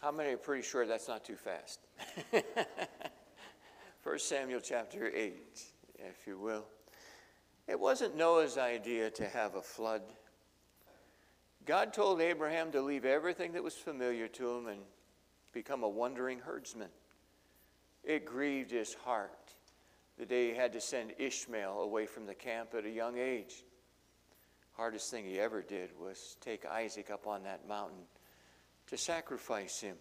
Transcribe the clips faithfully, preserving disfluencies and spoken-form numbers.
How many are pretty sure that's not too fast? First Samuel chapter eight, if you will. It wasn't Noah's idea to have a flood. God told Abraham to leave everything that was familiar to him and become a wandering herdsman. It grieved his heart the day he had to send Ishmael away from the camp at a young age. Hardest thing he ever did was take Isaac up on that mountain to sacrifice him.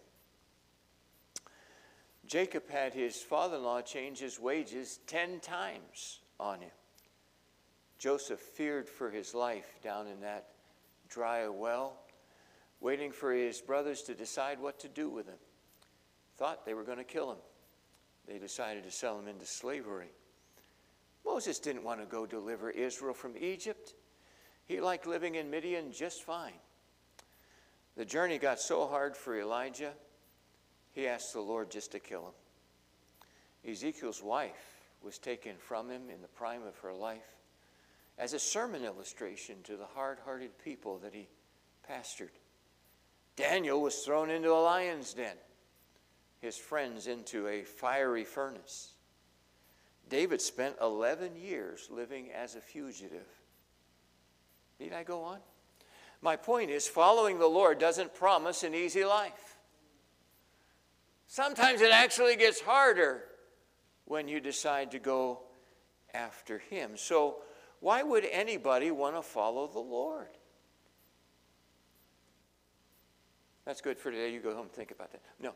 Jacob had his father-in-law change his wages ten times on him. Joseph feared for his life down in that dry well, waiting for his brothers to decide what to do with him. Thought they were going to kill him. They decided to sell him into slavery. Moses didn't want to go deliver Israel from Egypt. He liked living in Midian just fine. The journey got so hard for Elijah, he asked the Lord just to kill him. Ezekiel's wife was taken from him in the prime of her life as a sermon illustration to the hard-hearted people that he pastored. Daniel was thrown into a lion's den, his friends into a fiery furnace. David spent eleven years living as a fugitive. Need I go on? My point is, following the Lord doesn't promise an easy life. Sometimes it actually gets harder when you decide to go after him. So why would anybody want to follow the Lord? That's good for today. You go home and think about that. No.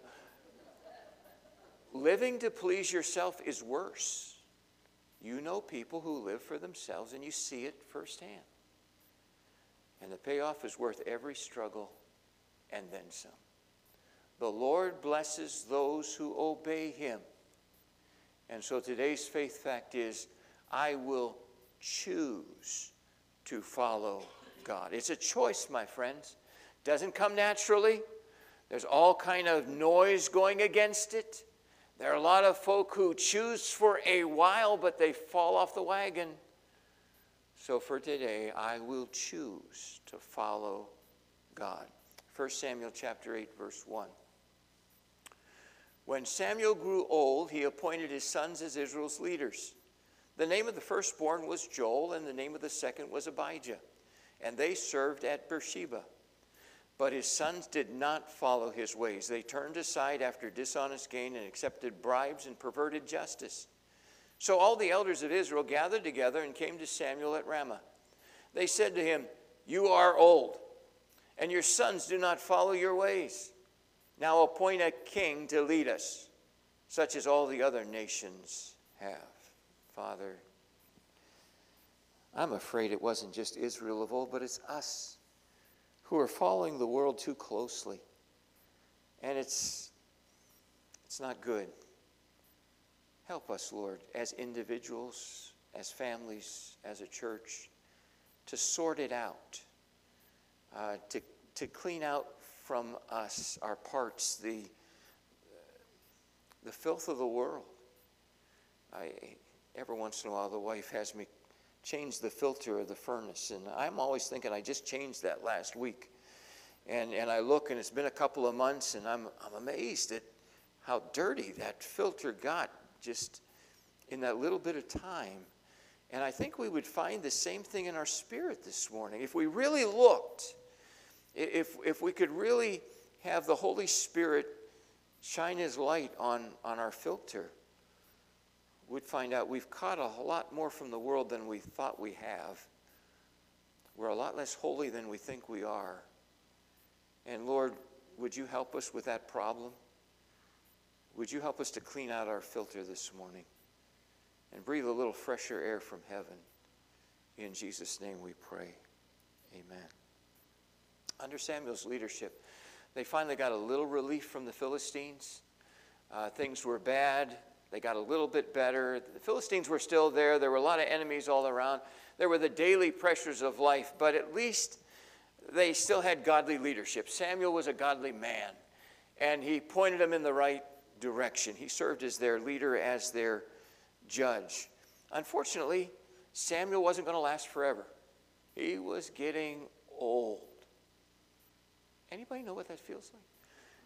Living to please yourself is worse. You know people who live for themselves and you see it firsthand. And the payoff is worth every struggle and then some. The Lord blesses those who obey him. And so today's faith fact is, I will choose to follow God. It's a choice, my friends. Doesn't come naturally. There's all kind of noise going against it. There are a lot of folk who choose for a while, but they fall off the wagon. So for today, I will choose to follow God. First Samuel chapter eight, verse one. When Samuel grew old, he appointed his sons as Israel's leaders. The name of the firstborn was Joel, and the name of the second was Abijah. And they served at Beersheba. But his sons did not follow his ways. They turned aside after dishonest gain and accepted bribes and perverted justice. So all the elders of Israel gathered together and came to Samuel at Ramah. They said to him, "You are old, and your sons do not follow your ways. Now appoint a king to lead us, such as all the other nations have." Father, I'm afraid it wasn't just Israel of old, but it's us who are following the world too closely. And it's, it's not good. Help us, Lord, as individuals, as families, as a church, to sort it out, uh, to, to clean out from us, our parts, the, the filth of the world. I, every once in a while, the wife has me change the filter of the furnace, and I'm always thinking I just changed that last week. And, and I look, and it's been a couple of months, and I'm, I'm amazed at how dirty that filter got just in that little bit of time. And I think we would find the same thing in our spirit this morning. If we really looked, if, if we could really have the Holy Spirit shine his light on, on our filter, we'd find out we've caught a lot more from the world than we thought we have. We're a lot less holy than we think we are. And Lord, would you help us with that problem? Would you help us to clean out our filter this morning and breathe a little fresher air from heaven? In Jesus' name we pray. Amen. Under Samuel's leadership, they finally got a little relief from the Philistines. Uh, things were bad. They got a little bit better. The Philistines were still there. There were a lot of enemies all around. There were the daily pressures of life, but at least they still had godly leadership. Samuel was a godly man, and he pointed them in the right direction. He served as their leader, as their judge. Unfortunately, Samuel wasn't going to last forever. He was getting old. Anybody know what that feels like?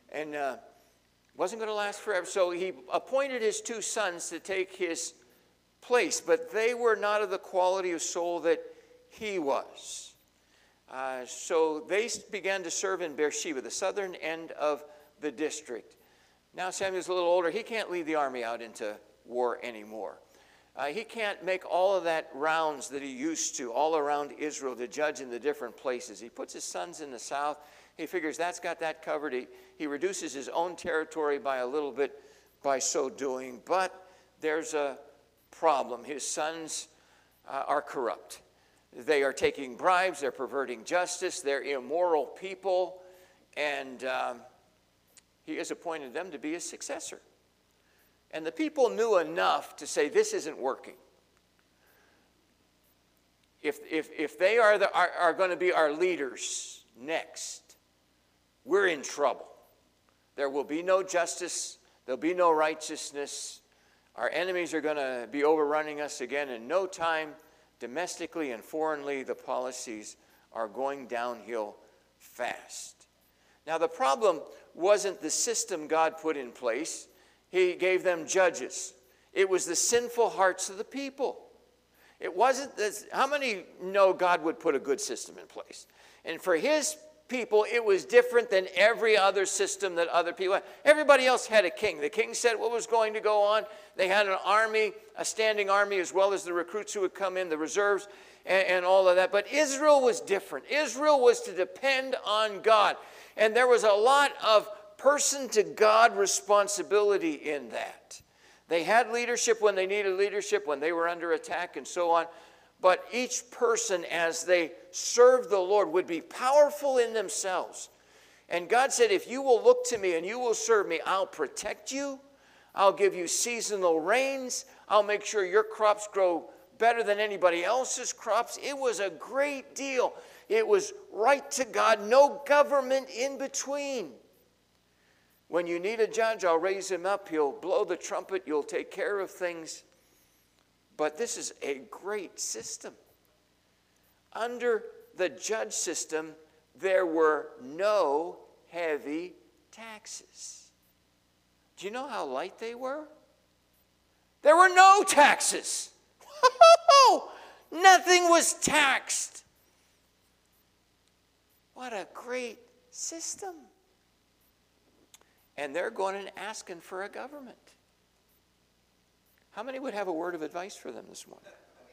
And uh, wasn't going to last forever. So he appointed his two sons to take his place, but they were not of the quality of soul that he was. Uh, so they began to serve in Beersheba, the southern end of the district. Now Samuel's a little older. He can't lead the army out into war anymore. Uh, he can't make all of that rounds that he used to all around Israel to judge in the different places. He puts his sons in the south. He figures that's got that covered. He, he reduces his own territory by a little bit by so doing. But there's a problem. His sons uh, are corrupt. They are taking bribes. They're perverting justice. They're immoral people. And um, he has appointed them to be his successor. And the people knew enough to say, this isn't working. If, if, if they are, the, are, are going to be our leaders next, we're in trouble. There will be no justice. There'll be no righteousness. Our enemies are going to be overrunning us again in no time. Domestically and foreignly, the policies are going downhill fast. Now, the problem wasn't the system God put in place. He gave them judges. It was the sinful hearts of the people. It wasn't this. How many know God would put a good system in place? And for his people, it was different than every other system that other people had. Everybody else had a king. The king said what was going to go on. They had an army, a standing army, as well as the recruits who would come in, the reserves, and, and all of that. But Israel was different. Israel was to depend on God. And there was a lot of person to God responsibility in that. They had leadership when they needed leadership, when they were under attack and so on. But each person, as they served the Lord, would be powerful in themselves. And God said, if you will look to me and you will serve me, I'll protect you. I'll give you seasonal rains. I'll make sure your crops grow better than anybody else's crops. It was a great deal. It was right to God, no government in between. When you need a judge, I'll raise him up. He'll blow the trumpet. You'll take care of things. But this is a great system. Under the judge system, there were no heavy taxes. Do you know how light they were? There were no taxes. Nothing was taxed. What a great system. And they're going and asking for a government. How many would have a word of advice for them this morning?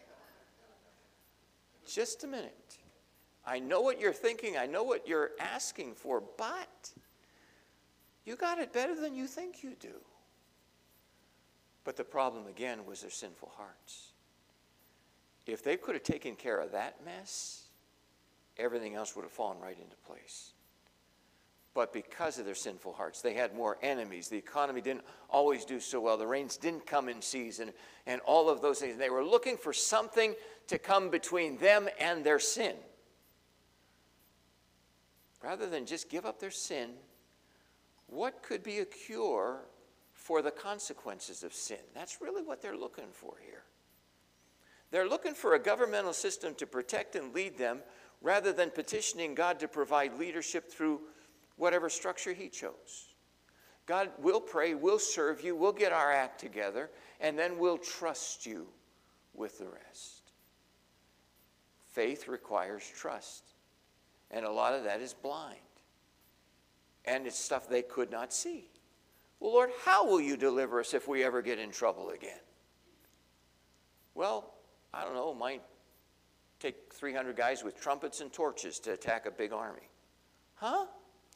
Just a minute. I know what you're thinking. I know what you're asking for, but you got it better than you think you do. But the problem, again, was their sinful hearts. If they could have taken care of that mess, everything else would have fallen right into place. But because of their sinful hearts, they had more enemies. The economy didn't always do so well. The rains didn't come in season, and all of those things. They were looking for something to come between them and their sin. Rather than just give up their sin, what could be a cure for the consequences of sin? That's really what they're looking for here. They're looking for a governmental system to protect and lead them, rather than petitioning God to provide leadership through whatever structure he chose. God will pray, we'll serve you, we'll get our act together, and then we'll trust you with the rest. Faith requires trust. And a lot of that is blind. And it's stuff they could not see. Well, Lord, how will you deliver us if we ever get in trouble again? Well, I don't know, it might take three hundred guys with trumpets and torches to attack a big army. Huh?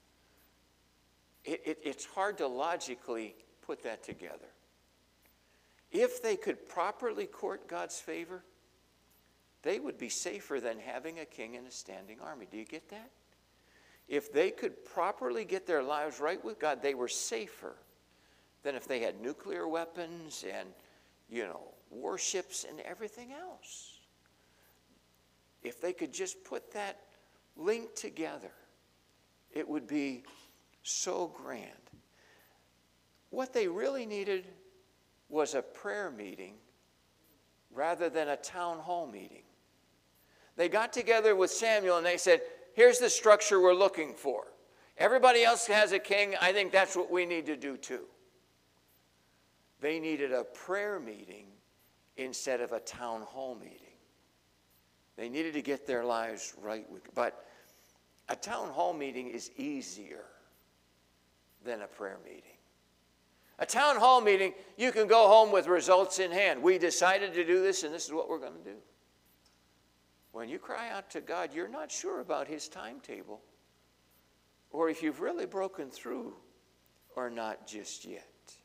It, it, it's hard to logically put that together. If they could properly court God's favor, they would be safer than having a king and a standing army. Do you get that? If they could properly get their lives right with God, they were safer than if they had nuclear weapons and, you know, warships and everything else. If they could just put that link together, it would be so grand. What they really needed was a prayer meeting rather than a town hall meeting. They got together with Samuel and they said, here's the structure we're looking for. Everybody else has a king. I think that's what we need to do too. They needed a prayer meeting instead of a town hall meeting. They needed to get their lives right with, but a town hall meeting is easier than a prayer meeting. A town hall meeting, you can go home with results in hand. We decided to do this, and this is what we're going to do. When you cry out to God, you're not sure about his timetable, or if you've really broken through or not just yet.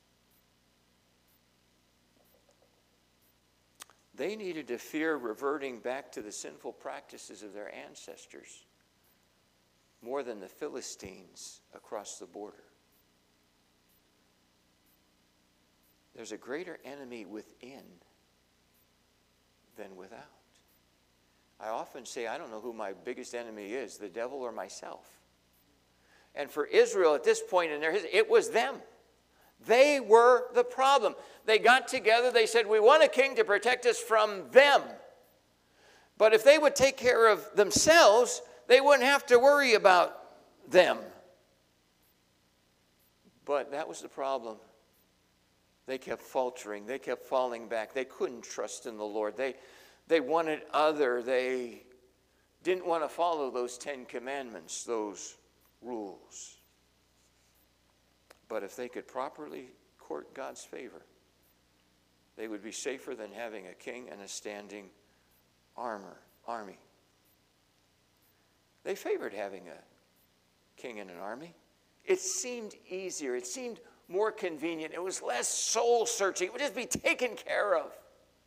They needed to fear reverting back to the sinful practices of their ancestors more than the Philistines across the border. There's a greater enemy within than without. I often say, I don't know who my biggest enemy is, the devil or myself. And for Israel at this point in their history, it was them. They were the problem. They got together, they said, we want a king to protect us from them. But if they would take care of themselves, they wouldn't have to worry about them. But that was the problem. They kept faltering. They kept falling back. They couldn't trust in the Lord. They, they wanted other. They didn't want to follow those Ten Commandments, those rules. But if they could properly court God's favor, they would be safer than having a king and a standing armor, army. They favored having a king and an army. It seemed easier. It seemed more convenient. It was less soul-searching. It would just be taken care of.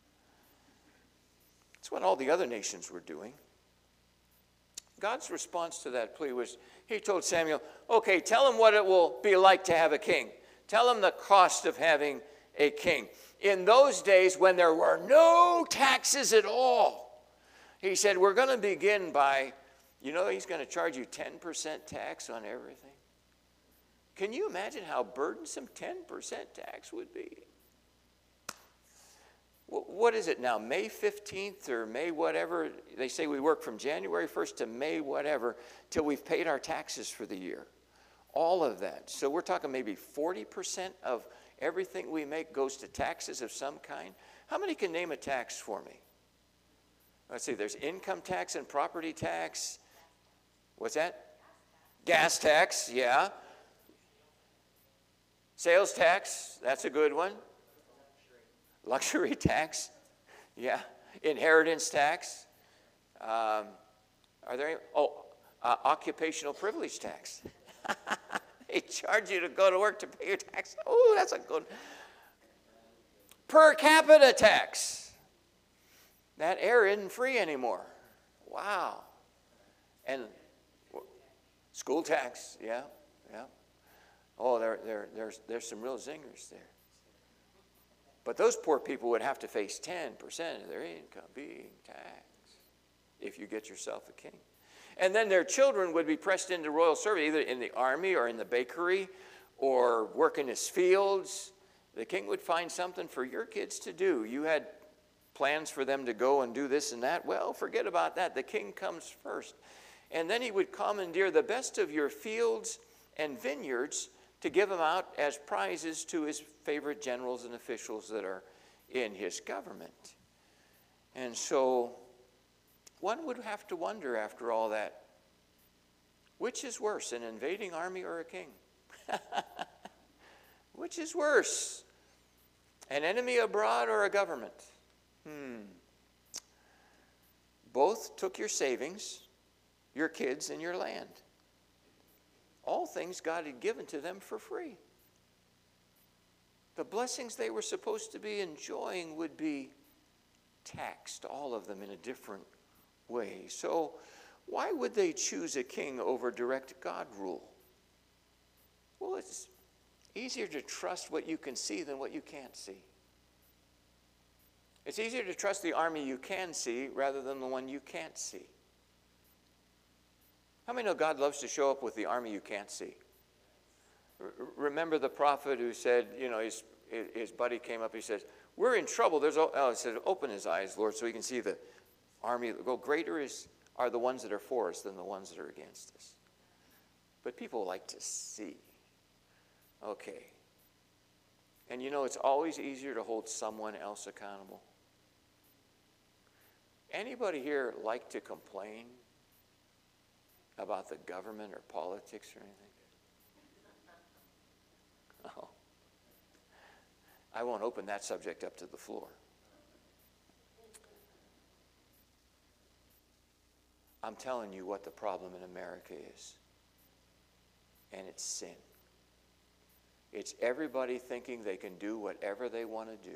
That's what all the other nations were doing. God's response to that plea was, he told Samuel, okay, tell him what it will be like to have a king. Tell him the cost of having a king. In those days when there were no taxes at all, he said, we're going to begin by, you know, he's going to charge you ten percent tax on everything. Can you imagine how burdensome ten percent tax would be? What is it now, May fifteenth or May whatever? They say we work from January first to May whatever till we've paid our taxes for the year. All of that. So we're talking maybe forty percent of everything we make goes to taxes of some kind. How many can name a tax for me? Let's see, there's income tax and property tax. What's that? Gas tax, yeah. Sales tax, that's a good one. Luxury tax, yeah. Inheritance tax. Um, are there any? Oh, uh, occupational privilege tax. They charge you to go to work to pay your tax. Oh, that's a good. Per capita tax. That air isn't free anymore. Wow. And school tax, yeah, yeah. Oh, there, there, there's, there's some real zingers there. But those poor people would have to face ten percent of their income being taxed if you get yourself a king. And then their children would be pressed into royal service, either in the army or in the bakery or work in his fields. The king would find something for your kids to do. You had plans for them to go and do this and that. Well, forget about that. The king comes first. And then he would commandeer the best of your fields and vineyards to give them out as prizes to his favorite generals and officials that are in his government. And so one would have to wonder after all that, which is worse, an invading army or a king? Which is worse, an enemy abroad or a government? Hmm. Both took your savings, your kids, and your land. All things God had given to them for free. The blessings they were supposed to be enjoying would be taxed, all of them in a different way. So why would they choose a king over direct God rule? Well, it's easier to trust what you can see than what you can't see. It's easier to trust the army you can see rather than the one you can't see. How many know God loves to show up with the army you can't see? R- remember the prophet who said, you know, his, his buddy came up, he says, we're in trouble. There's, oh, he said, open his eyes, Lord, so he can see the army. Go, greater is, are the ones that are for us than the ones that are against us. But people like to see. Okay. And you know, it's always easier to hold someone else accountable. Anybody here like to complain about the government or politics or anything? Oh. I won't open that subject up to the floor. I'm telling you what the problem in America is. And it's sin. It's everybody thinking they can do whatever they want to do.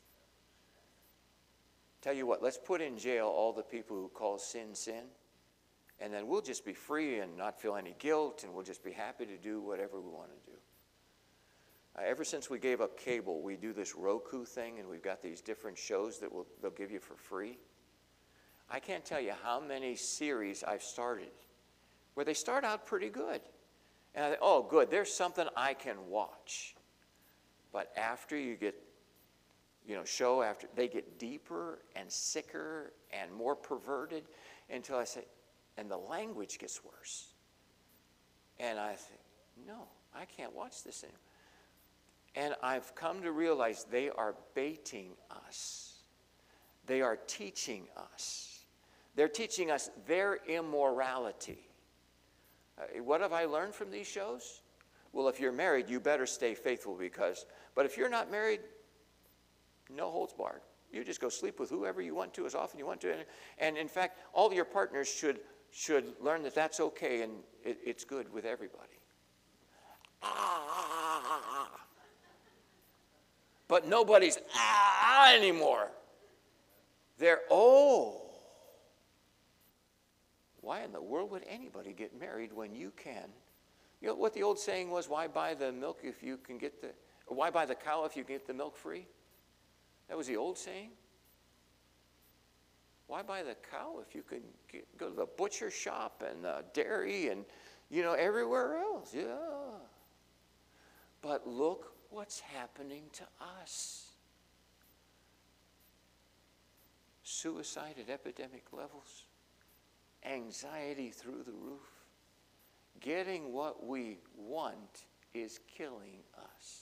Tell you what, let's put in jail all the people who call sin sin, and then we'll just be free and not feel any guilt, and we'll just be happy to do whatever we want to do. Uh, ever since we gave up cable, we do this Roku thing, and we've got these different shows that we'll, they'll give you for free. I can't tell you how many series I've started where they start out pretty good. And I think, oh, good, there's something I can watch. But after you get, you know, show after, they get deeper and sicker and more perverted until I say, and the language gets worse. And I think, no, I can't watch this anymore. And I've come to realize they are baiting us. They are teaching us. They're teaching us their immorality. Uh, what have I learned from these shows? Well, if you're married, you better stay faithful because, but if you're not married, no holds barred. You just go sleep with whoever you want to, as often you want to. And, and in fact, all of your partners should, should learn that that's okay and it, it's good with everybody. Ah. But nobody's ah anymore. They're, oh. Why in the world would anybody get married when you can? You know what the old saying was, why buy the milk if you can get the, or why buy the cow if you can get the milk free? That was the old saying. Why buy the cow if you can get, go to the butcher shop and the dairy and, you know, everywhere else? Yeah. But look what's happening to us. Suicide at epidemic levels. Anxiety through the roof. Getting what we want is killing us.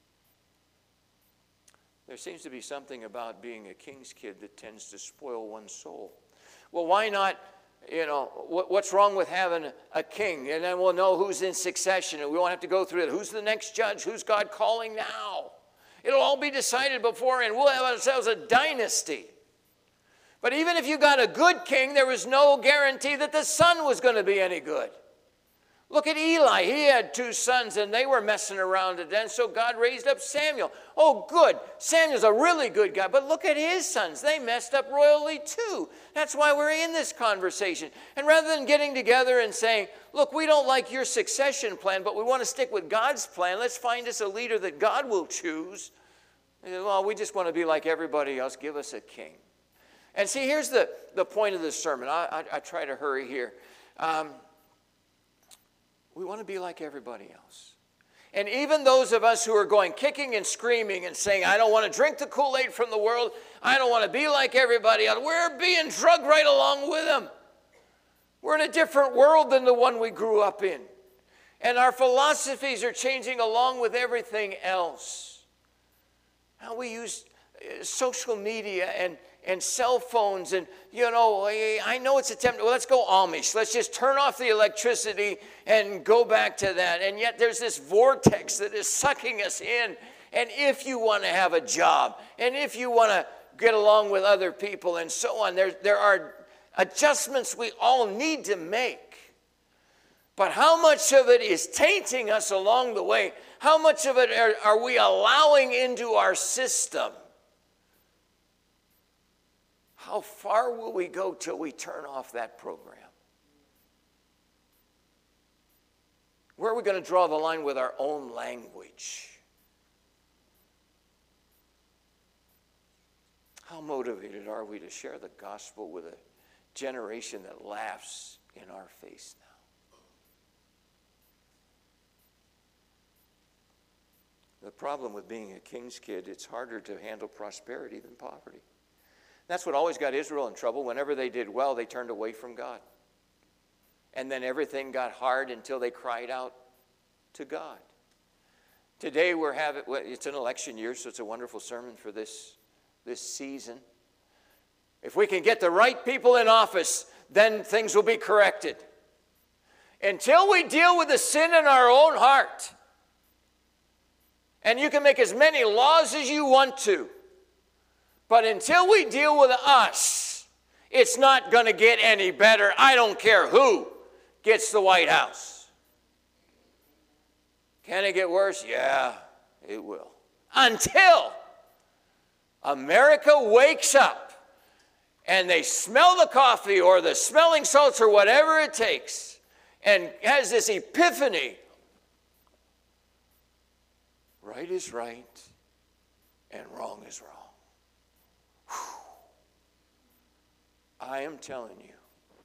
There seems to be something about being a king's kid that tends to spoil one's soul. Well, why not, you know, what, what's wrong with having a king? And then we'll know who's in succession and we won't have to go through it. Who's the next judge? Who's God calling now? It'll all be decided before and we'll have ourselves a dynasty. But even if you got a good king, there was no guarantee that the son was going to be any good. Look at Eli. He had two sons, and they were messing around at then, so God raised up Samuel. Oh, good. Samuel's a really good guy, but look at his sons. They messed up royally too. That's why we're in this conversation. And rather than getting together and saying, look, we don't like your succession plan, but we want to stick with God's plan. Let's find us a leader that God will choose. And, well, we just want to be like everybody else. Give us a king. And see, here's the, the point of this sermon. I, I, I try to hurry here. Um, we want to be like everybody else. And even those of us who are going kicking and screaming and saying, I don't want to drink the Kool-Aid from the world. I don't want to be like everybody else. We're being drugged right along with them. We're in a different world than the one we grew up in. And our philosophies are changing along with everything else. How we use social media and and cell phones, and, you know, I know it's a tempt. Well, let's go Amish. Let's just turn off the electricity and go back to that. And yet there's this vortex that is sucking us in. And if you want to have a job, and if you want to get along with other people and so on, there, there are adjustments we all need to make. But how much of it is tainting us along the way? How much of it are, are we allowing into our system? How far will we go till we turn off that program? Where are we going to draw the line with our own language? How motivated are we to share the gospel with a generation that laughs in our face now? The problem with being a king's kid, it's harder to handle prosperity than poverty. That's what always got Israel in trouble. Whenever they did well, they turned away from God. And then everything got hard until they cried out to God. Today we're having, it's an election year, so it's a wonderful sermon for this, this season. If we can get the right people in office, then things will be corrected. Until we deal with the sin in our own heart, and you can make as many laws as you want to, but until we deal with us, it's not going to get any better. I don't care who gets the White House. Can it get worse? Yeah, it will. Until America wakes up and they smell the coffee or the smelling salts or whatever it takes and has this epiphany. Right is right and wrong is wrong. Whew. I am telling you,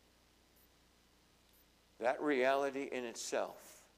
that reality in itself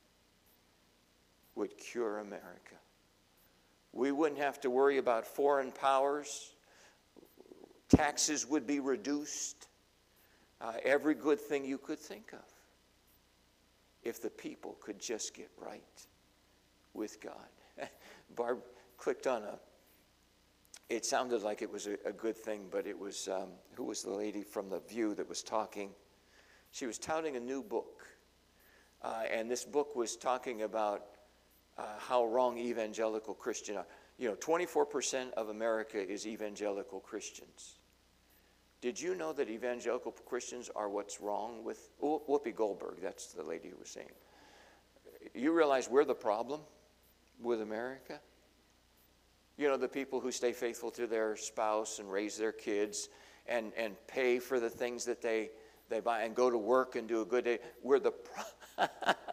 would cure America. We wouldn't have to worry about foreign powers. Taxes would be reduced. Uh, every good thing you could think of. If the people could just get right with God. Barb clicked on a, it sounded like it was a, a good thing, but it was, um, who was the lady from The View that was talking? She was touting a new book. Uh, and this book was talking about Uh, how wrong evangelical Christians are. You know, twenty-four percent of America is evangelical Christians. Did you know that evangelical Christians are what's wrong with, Whoopi Goldberg, that's the lady who was saying. You realize we're the problem with America? You know, the people who stay faithful to their spouse and raise their kids and, and pay for the things that they, they buy and go to work and do a good day. We're the problem.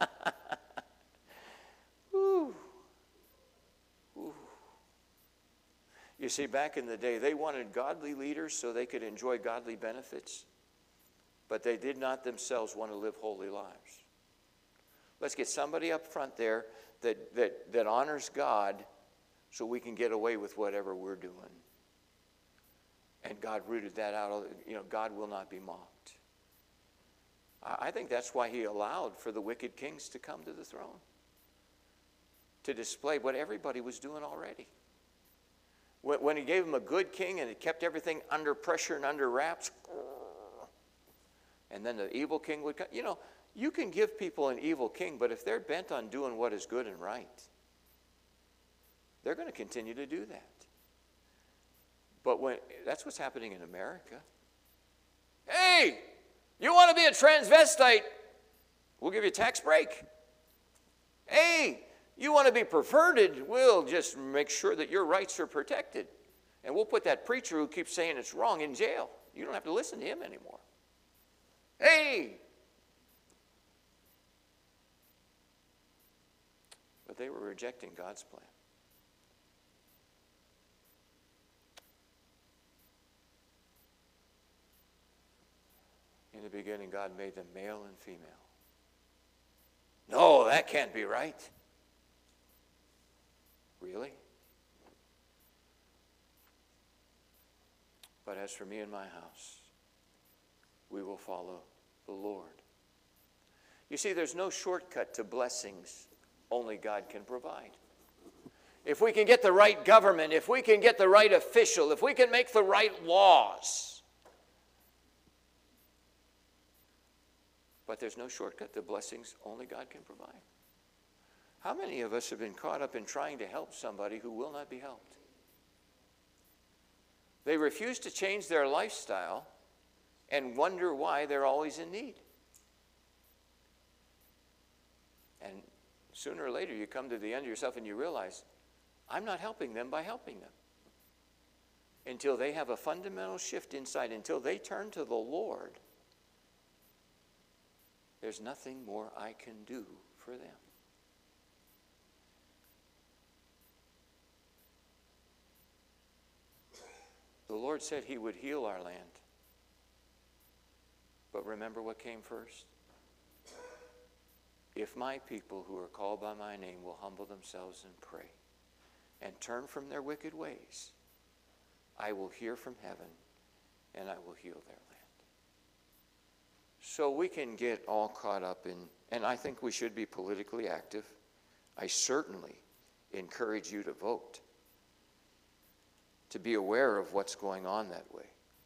Ooh. Ooh. You see, back in the day, they wanted godly leaders so they could enjoy godly benefits, but they did not themselves want to live holy lives. Let's get somebody up front there that, that, that honors God so we can get away with whatever we're doing. And God rooted that out. You know, God will not be mocked. I think that's why he allowed for the wicked kings to come to the throne, to display what everybody was doing already. When he gave them a good king and it kept everything under pressure and under wraps, and then the evil king would come. You know, you can give people an evil king, but if they're bent on doing what is good and right, they're going to continue to do that. But when that's what's happening in America. Hey, you want to be a transvestite? We'll give you a tax break. Hey, you want to be perverted? We'll just make sure that your rights are protected. And we'll put that preacher who keeps saying it's wrong in jail. You don't have to listen to him anymore. Hey! But they were rejecting God's plan. In the beginning, God made them male and female. No, that can't be right. Really? But as for me and my house, we will follow the Lord. You see, there's no shortcut to blessings only God can provide. If we can get the right government, if we can get the right official, if we can make the right laws. But there's no shortcut to blessings only God can provide. How many of us have been caught up in trying to help somebody who will not be helped? They refuse to change their lifestyle and wonder why they're always in need. And sooner or later you come to the end of yourself and you realize, I'm not helping them by helping them. Until they have a fundamental shift inside, until they turn to the Lord, there's nothing more I can do for them. The Lord said he would heal our land. But remember what came first? If my people who are called by my name will humble themselves and pray and turn from their wicked ways, I will hear from heaven and I will heal their land. So we can get all caught up in, and I think we should be politically active. I certainly encourage you to vote, to be aware of what's going on that way.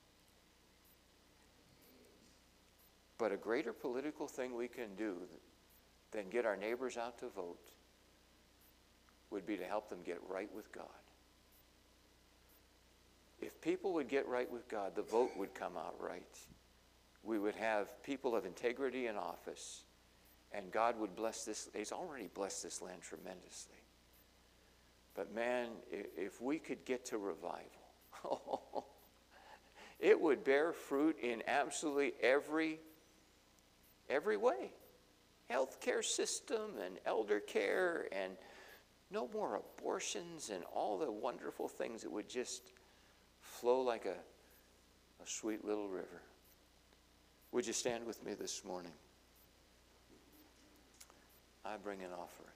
But a greater political thing we can do than get our neighbors out to vote would be to help them get right with God. If people would get right with God, the vote would come out right. We would have people of integrity in office, and God would bless this. He's already blessed this land tremendously. But man, if we could get to revival, it would bear fruit in absolutely every, every way. Healthcare system and elder care and no more abortions and all the wonderful things that would just flow like a, a sweet little river. Would you stand with me this morning? I bring an offering.